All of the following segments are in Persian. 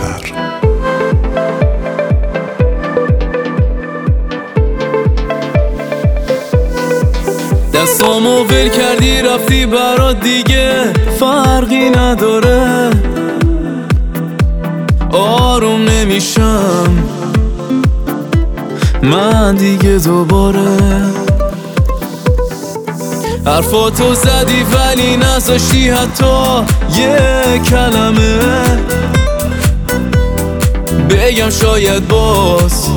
سفر. دستامو ول کردی رفتی برات دیگه فرقی نداره، آروم نمیشم من دیگه دوباره. حرفاتو زدی ولی نذاشتی حتی یه کلمه بگم، شاید باز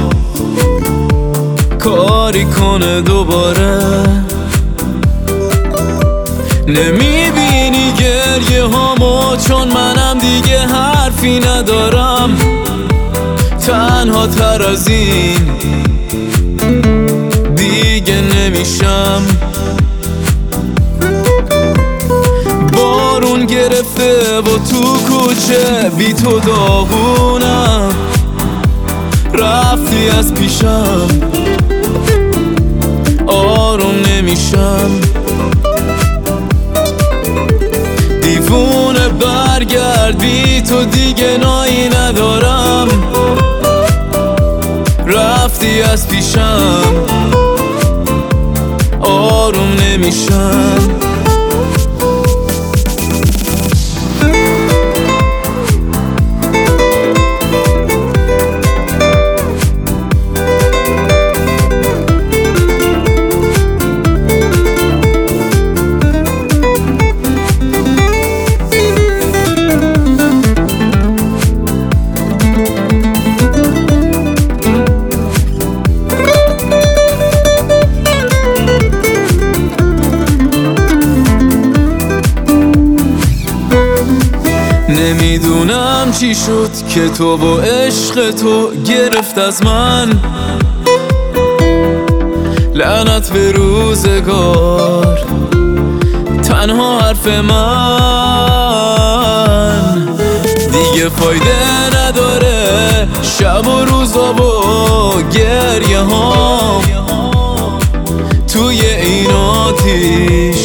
کاری کنه دوباره. نمیبینی گریه هامو چون منم دیگه حرفی ندارم، تنها تر از این دیگه نمیشم. بارون گرفته و تو کوچه بی تو داغونم، رفتی از پیشم آروم نمیشم. دیوونه برگرد بی تو دیگه نایی ندارم، رفتی از پیشم آروم نمیشم. نمیدونم چی شد که تو با عشق تو گرفت از من، لعنت به روزگار تنها حرف من دیگه فایده نداره. شب و روزا و گریه ها توی این آتیش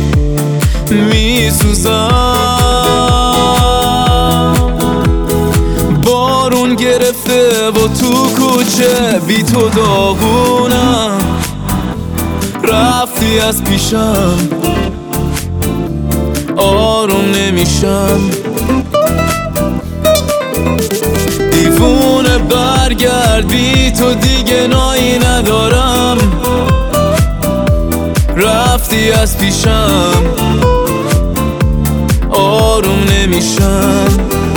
میسوزم. بارون گرفته و تو کوچه بی تو داغونم، رفتی از پیشم آروم نمیشم. دیوونه برگرد بی تو دیگه نایی ندارم، رفتی از پیشم آروم نمیشم.